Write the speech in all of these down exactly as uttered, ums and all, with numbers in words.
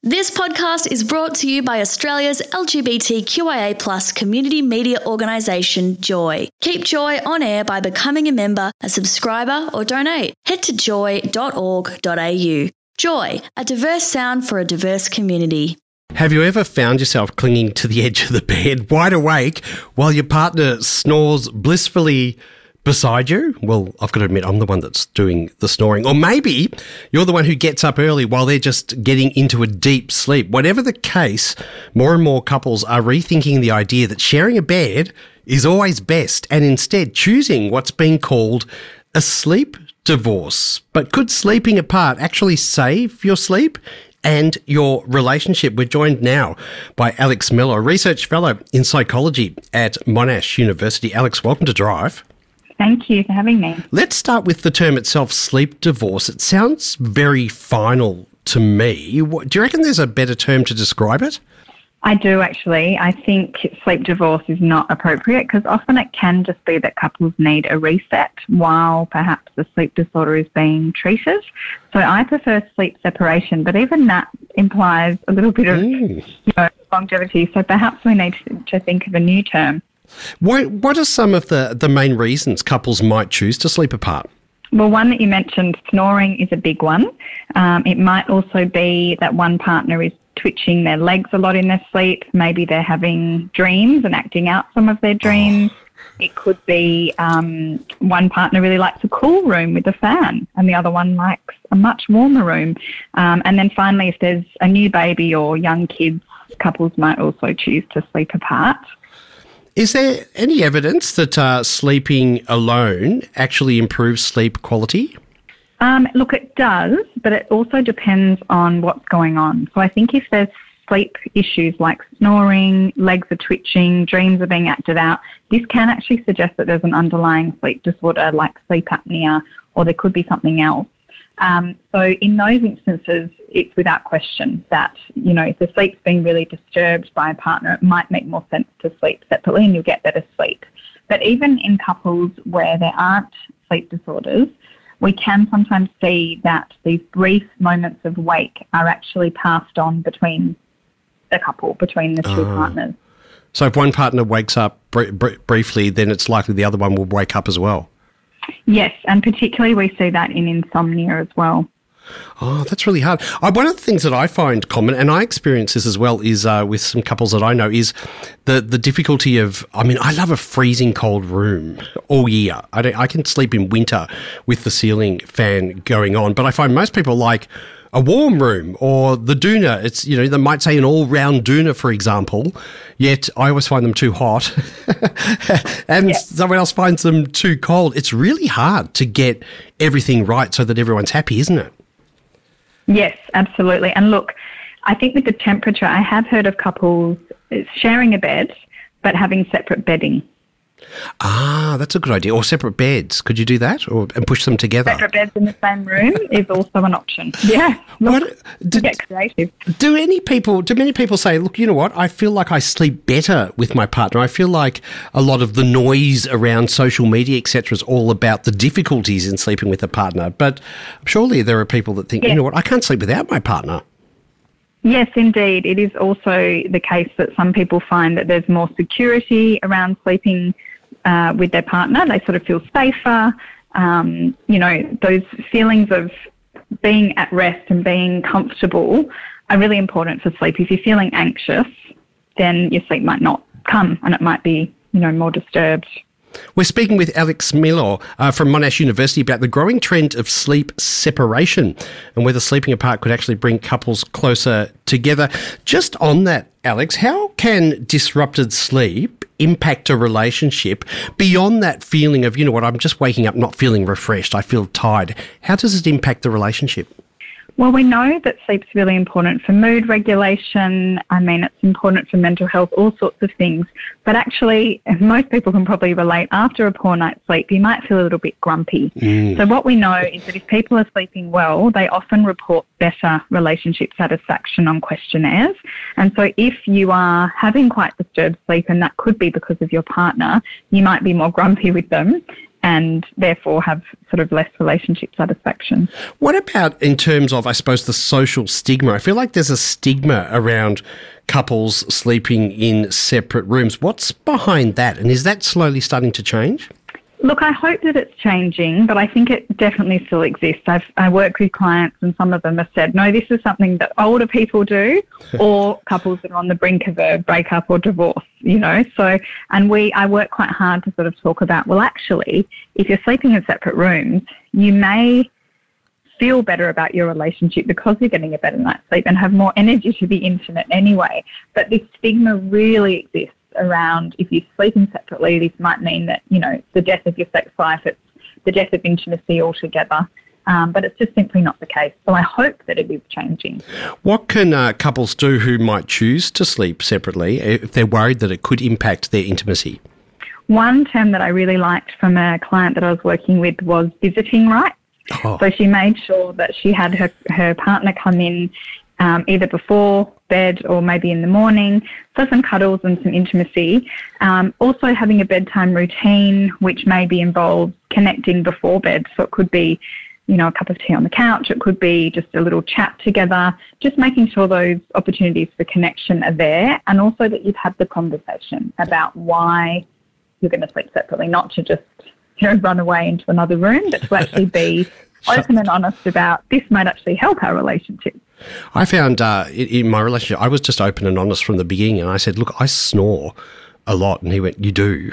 This podcast is brought to you by Australia's L G B T Q I A plus community media organisation, Joy. Keep Joy on air by becoming a member, a subscriber or donate. Head to joy dot org dot a u. Joy, a diverse sound for a diverse community. Have you ever found yourself clinging to the edge of the bed, wide awake, while your partner snores blissfully beside you? Well, I've got to admit, I'm the one that's doing the snoring. Or maybe you're the one who gets up early while they're just getting into a deep sleep. Whatever the case, more and more couples are rethinking the idea that sharing a bed is always best and instead choosing what's being called a sleep divorce. But could sleeping apart actually save your sleep and your relationship? We're joined now by Alex Miller, a research fellow in psychology at Monash University. Alex, welcome to Drive. Thank you for having me. Let's start with the term itself, sleep divorce. It sounds very final to me. What, do you reckon there's a better term to describe it? I do, actually. I think sleep divorce is not appropriate because often it can just be that couples need a reset while perhaps the sleep disorder is being treated. So I prefer sleep separation, but even that implies a little bit of you know, longevity. So perhaps we need to, to think of a new term. What, what are some of the, the main reasons couples might choose to sleep apart? Well, one that you mentioned, snoring, is a big one. Um, it might also be that one partner is twitching their legs a lot in their sleep. Maybe they're having dreams and acting out some of their dreams. Oh. It could be um, one partner really likes a cool room with a fan and the other one likes a much warmer room. Um, and then finally, if there's a new baby or young kids, couples might also choose to sleep apart. Is there any evidence that uh, sleeping alone actually improves sleep quality? Um, look, it does, but it also depends on what's going on. So I think if there's sleep issues like snoring, legs are twitching, dreams are being acted out, this can actually suggest that there's an underlying sleep disorder like sleep apnea, or there could be something else. Um, so in those instances, it's without question that, you know, if the sleep's being really disturbed by a partner, it might make more sense to sleep separately and you'll get better sleep. But even in couples where there aren't sleep disorders, we can sometimes see that these brief moments of wake are actually passed on between the couple, between the two oh. partners. So if one partner wakes up br- br- briefly, then it's likely the other one will wake up as well? Yes, and particularly we see that in insomnia as well. Oh, that's really hard. I, one of the things that I find common, and I experience this as well, is uh, with some couples that I know, is the the difficulty of, I mean, I love a freezing cold room all year. I, don't, I can sleep in winter with the ceiling fan going on, but I find most people like a warm room or the doona. It's, you know, they might say an all-round doona, for example, yet I always find them too hot and yeah. someone else finds them too cold. It's really hard to get everything right so that everyone's happy, isn't it? Yes, absolutely. And look, I think with the temperature, I have heard of couples sharing a bed but having separate bedding. Ah, that's a good idea. Or separate beds. Could you do that, or and push them together? Separate beds in the same room is also an option. Yeah, look, what, do, get creative. Do any people? Do many people say, "Look, you know what? I feel like I sleep better with my partner. I feel like a lot of the noise around social media, et cetera, is all about the difficulties in sleeping with a partner." But surely there are people that think, yes. "You know what? I can't sleep without my partner." Yes, indeed. It is also the case that some people find that there's more security around sleeping uh, with their partner. They sort of feel safer. Um, you know, those feelings of being at rest and being comfortable are really important for sleep. If you're feeling anxious, then your sleep might not come and it might be, you know, more disturbed. We're speaking with Alex Miller uh, from Monash University about the growing trend of sleep separation and whether sleeping apart could actually bring couples closer together. Just on that, Alex, how can disrupted sleep impact a relationship beyond that feeling of, you know what, I'm just waking up not feeling refreshed, I feel tired? How does it impact the relationship? Well, we know that sleep's really important for mood regulation. I mean, it's important for mental health, all sorts of things. But actually, most people can probably relate, after a poor night's sleep, you might feel a little bit grumpy. Mm. So what we know is that if people are sleeping well, they often report better relationship satisfaction on questionnaires. And so if you are having quite disturbed sleep, and that could be because of your partner, you might be more grumpy with them. and therefore have sort of less relationship satisfaction. What about in terms of, I suppose, the social stigma? I feel like there's a stigma around couples sleeping in separate rooms. What's behind that? And is that slowly starting to change? Look, I hope that it's changing, but I think it definitely still exists. I've, I work with clients and some of them have said, no, this is something that older people do or couples that are on the brink of a breakup or divorce, you know. So, and we, I work quite hard to sort of talk about, well, actually, if you're sleeping in separate rooms, you may feel better about your relationship because you're getting a better night's sleep and have more energy to be intimate anyway. But this stigma really exists around if you're sleeping separately, this might mean that, you know, it's the death of your sex life, it's the death of intimacy altogether. Um, but it's just simply not the case. So I hope that it is changing. What can uh, couples do who might choose to sleep separately if they're worried that it could impact their intimacy? One term that I really liked from a client that I was working with was visiting rights. Oh. So she made sure that she had her, her partner come in um, either before bed or maybe in the morning for some cuddles and some intimacy. Um, also having a bedtime routine, which maybe involves connecting before bed. So it could be, you know, a cup of tea on the couch. It could be just a little chat together, just making sure those opportunities for connection are there, and also that you've had the conversation about why you're going to sleep separately, not to just, you know, run away into another room, but to actually be open and honest about this might actually help our relationship. I found uh, in, in my relationship, I was just open and honest from the beginning, and I said, look, I snore a lot, and he went, you do.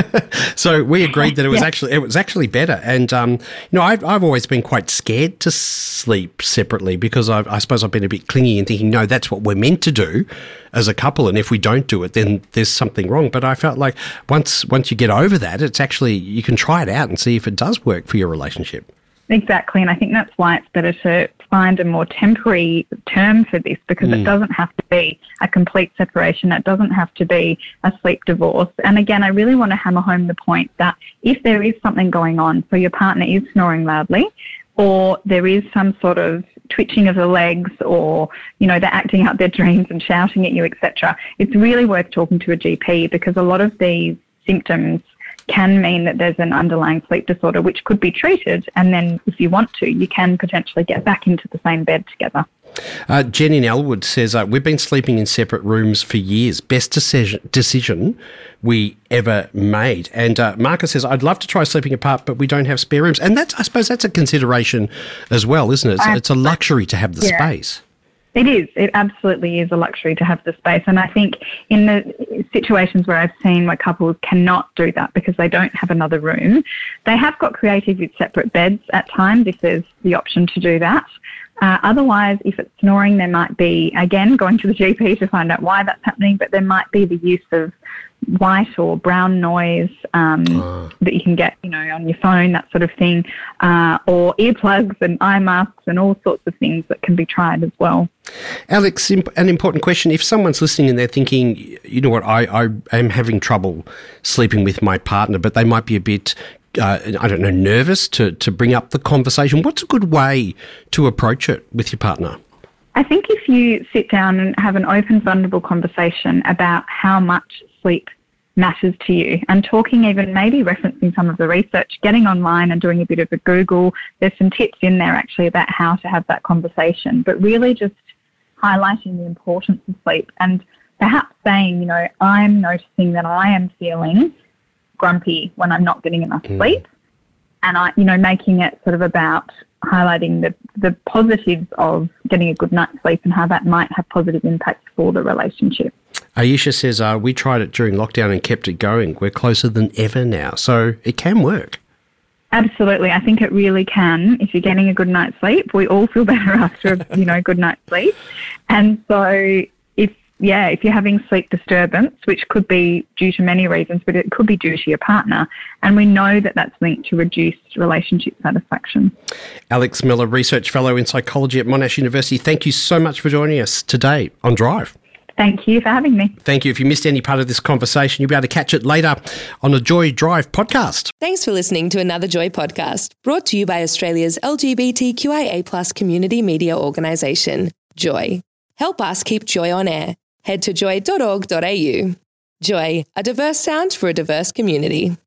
So we agreed that it was yeah. actually it was actually better. And um, you know, I've I've always been quite scared to sleep separately because I've, I suppose I've been a bit clingy and thinking, no, that's what we're meant to do as a couple, and if we don't do it, then there's something wrong. But I felt like once once you get over that, it's actually you can try it out and see if it does work for your relationship. Exactly, and I think that's why it's better to find a more temporary term for this, because mm. it doesn't have to be a complete separation. It doesn't have to be a sleep divorce. And again, I really want to hammer home the point that if there is something going on, so your partner is snoring loudly, or there is some sort of twitching of the legs, or, you know, they're acting out their dreams and shouting at you, et cetera, it's really worth talking to a G P, because a lot of these symptoms can mean that there's an underlying sleep disorder which could be treated, and then if you want to, you can potentially get back into the same bed together. Uh, Jen in Elwood says, uh, we've been sleeping in separate rooms for years. Best decision, decision we ever made. And uh, Marcus says, I'd love to try sleeping apart, but we don't have spare rooms. And that's, I suppose that's a consideration as well, isn't it? It's, it's a luxury to have the yeah. space. It is. It absolutely is a luxury to have the space. And I think in the situations where I've seen where couples cannot do that because they don't have another room, they have got creative with separate beds at times if there's the option to do that. Uh, otherwise, if it's snoring, there might be, again, going to the G P to find out why that's happening, but there might be the use of white or brown noise um, uh. that you can get, you know, on your phone, that sort of thing, uh, or earplugs and eye masks and all sorts of things that can be tried as well. Alex, an important question. If someone's listening and they're thinking, you know what, I, I am having trouble sleeping with my partner, but they might be a bit Uh, I don't know, nervous to, to bring up the conversation. What's a good way to approach it with your partner? I think if you sit down and have an open, vulnerable conversation about how much sleep matters to you, and talking, even maybe referencing some of the research, getting online and doing a bit of a Google, there's some tips in there actually about how to have that conversation, but really just highlighting the importance of sleep and perhaps saying, you know, I'm noticing that I am feeling grumpy when I'm not getting enough mm. sleep, and I, you know, making it sort of about highlighting the, the positives of getting a good night's sleep and how that might have positive impacts for the relationship. Aisha says, uh, we tried it during lockdown and kept it going. We're closer than ever now, so it can work. Absolutely. I think it really can. If you're getting a good night's sleep, we all feel better after a, you know, good night's sleep. And so if Yeah, if you're having sleep disturbance, which could be due to many reasons, but it could be due to your partner, and we know that that's linked to reduced relationship satisfaction. Alex Miller, Research Fellow in Psychology at Monash University, thank you so much for joining us today on Drive. Thank you for having me. Thank you. If you missed any part of this conversation, you'll be able to catch it later on the Joy Drive podcast. Thanks for listening to another Joy podcast, brought to you by Australia's L G B T Q I A plus community media organisation, Joy. Help us keep Joy on air. Head to joy dot org dot a u. Joy, a diverse sound for a diverse community.